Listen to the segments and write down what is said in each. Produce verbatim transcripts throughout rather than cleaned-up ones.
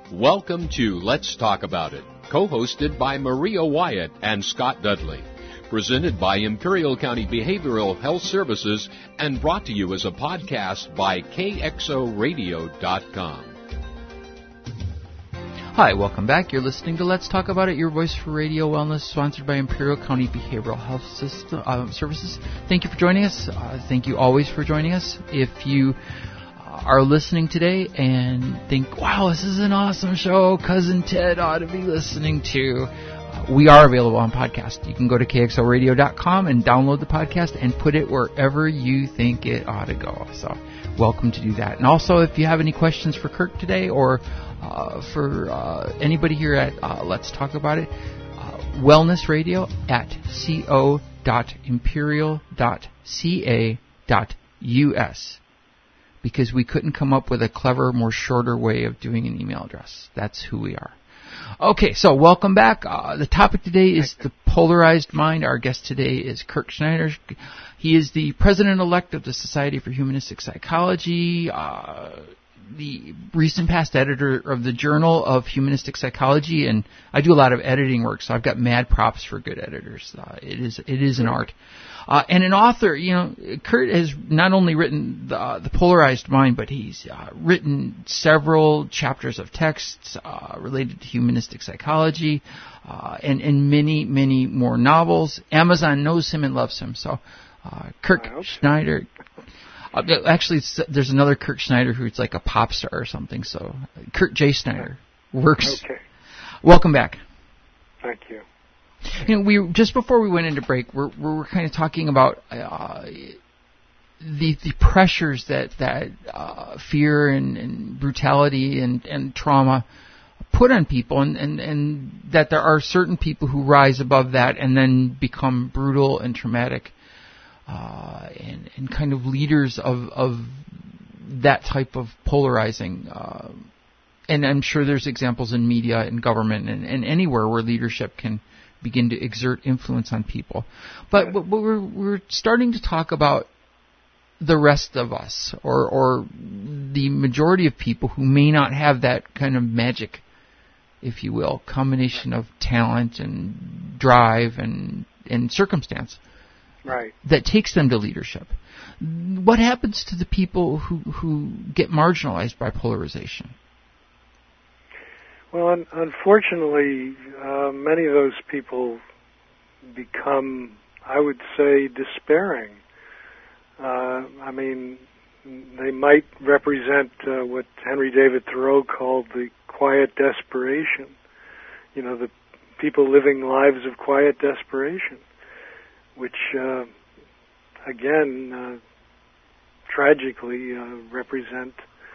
Welcome to Let's Talk About It, co-hosted by Maria Wyatt and Scott Dudley. Presented by Imperial County Behavioral Health Services and brought to you as a podcast by K X O radio dot com. Hi, welcome back. You're listening to Let's Talk About It, your voice for radio wellness, sponsored by Imperial County Behavioral Health System, uh, Services. Thank you for joining us. Uh, thank you always for joining us. If you are listening today and think, wow, this is an awesome show, Cousin Ted ought to be listening to, uh, we are available on podcast. You can go to K X O radio dot com and download the podcast and put it wherever you think it ought to go. So welcome to do that. And also, if you have any questions for Kirk today or uh, for uh, anybody here at uh, Let's Talk About It, uh, wellness radio at co dot imperial dot ca dot u s. Because we couldn't come up with a clever, more shorter way of doing an email address. That's who we are. Okay, so welcome back. Uh, the topic today is the polarized mind. Our guest today is Kirk Schneider. He is the president-elect of the Society for Humanistic Psychology, uh, the recent past editor of the Journal of Humanistic Psychology, and I do a lot of editing work, so I've got mad props for good editors. Uh, it is it is an art. Uh, and an author, you know, Kurt has not only written the, uh, the Polarized Mind, but he's uh, written several chapters of texts uh, related to humanistic psychology, uh, and, and many, many more novels. Amazon knows him and loves him. So, uh, Kirk Schneider. Uh, actually, there's another Kirk Schneider who's like a pop star or something. So, Kirk J. Schneider works. Okay. Welcome back. Thank you. You know, we just before we went into break, we're we're kind of talking about uh, the the pressures that that uh, fear and, and brutality and, and trauma put on people, and, and, and that there are certain people who rise above that and then become brutal and traumatic, uh, and and kind of leaders of of that type of polarizing. Uh, and I'm sure there's examples in media and government and, and anywhere where leadership can begin to exert influence on people. But, but we're, we're starting to talk about the rest of us, or, or the majority of people who may not have that kind of magic, if you will, combination of talent and drive and, and circumstance. Right. That takes them to leadership. What happens to the people who, who get marginalized by polarization? Well, un- unfortunately, uh, many of those people become, I would say, despairing. Uh, I mean, they might represent uh, what Henry David Thoreau called the quiet desperation. You know, the people living lives of quiet desperation, which, uh, again, uh, tragically uh, represent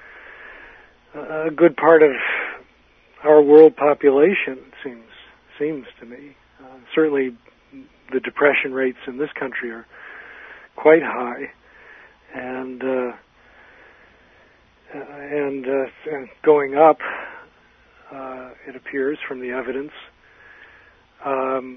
a good part of our world population, seems seems to me. Uh, certainly, the depression rates in this country are quite high, and uh, and, uh, and going up. Uh, it appears from the evidence, um,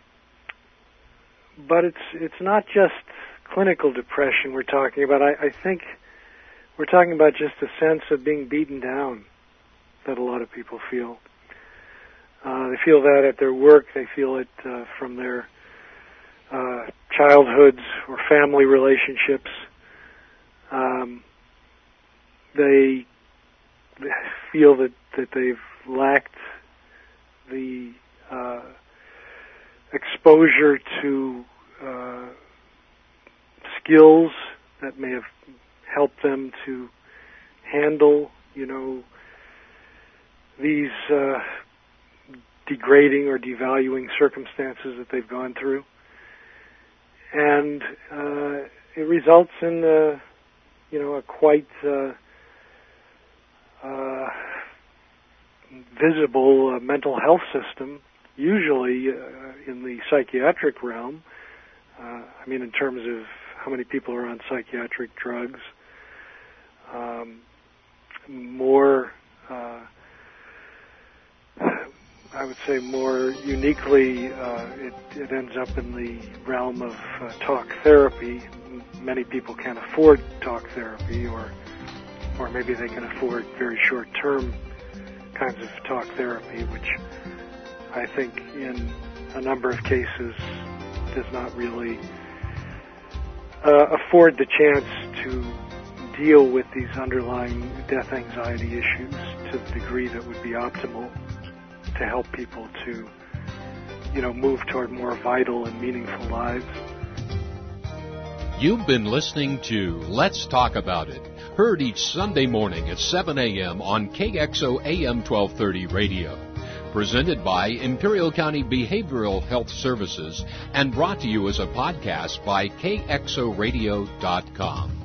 but it's it's not just clinical depression we're talking about. I, I think we're talking about just a sense of being beaten down that a lot of people feel. Uh, they feel that at their work. They feel it uh, from their uh, childhoods or family relationships. Um, they, they feel that, that they've lacked the uh, exposure to uh, skills that may have helped them to handle, you know, these uh, degrading or devaluing circumstances that they've gone through. And uh, it results in, uh, you know, a quite uh, uh, visible uh, mental health system, usually uh, in the psychiatric realm. Uh, I mean, in terms of how many people are on psychiatric drugs, um, more uh, I would say more uniquely, uh, it, it ends up in the realm of uh, talk therapy. Many people can't afford talk therapy, or or maybe they can afford very short-term kinds of talk therapy, which I think in a number of cases does not really uh, afford the chance to deal with these underlying death anxiety issues to the degree that would be optimal to help people to, you know, move toward more vital and meaningful lives. You've been listening to Let's Talk About It, heard each Sunday morning at seven a.m. on K X O A M twelve thirty radio. Presented by Imperial County Behavioral Health Services and brought to you as a podcast by K X O radio dot com.